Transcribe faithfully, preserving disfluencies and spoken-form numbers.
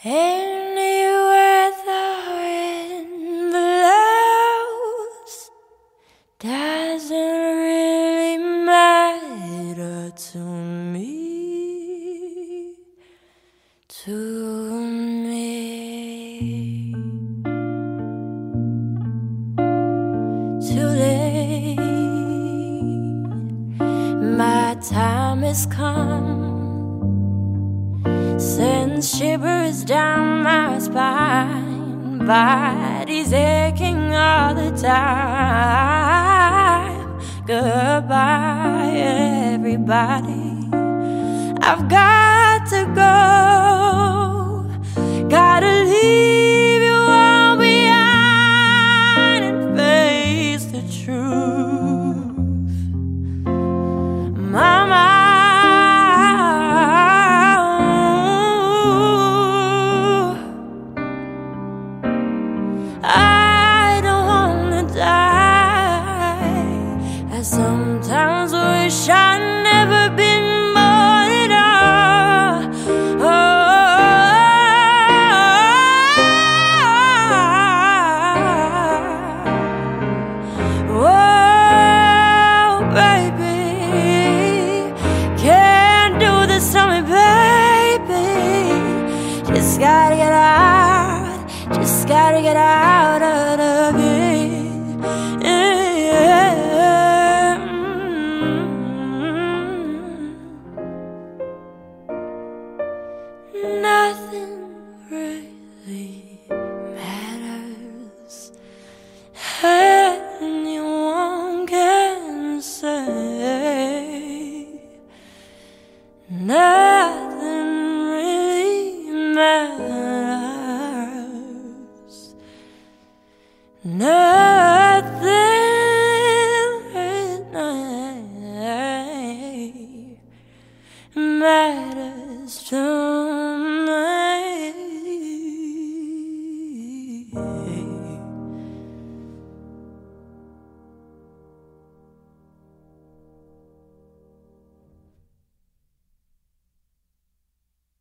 Anywhere the wind blows doesn't really matter to me, to me. Too late, my time has come. Sends shivers down my spine, body's aching all the time. Goodbye, everybody, I've got to go. Gotta leave you all behind and face the truth. Mama, I don't wanna die. I sometimes wish I'd never been born at all. Oh, oh, baby, can't do this to me, baby. Just gotta get out, just gotta get out of it. Yeah. Nothing really matters. Anyone can say nothing really matters.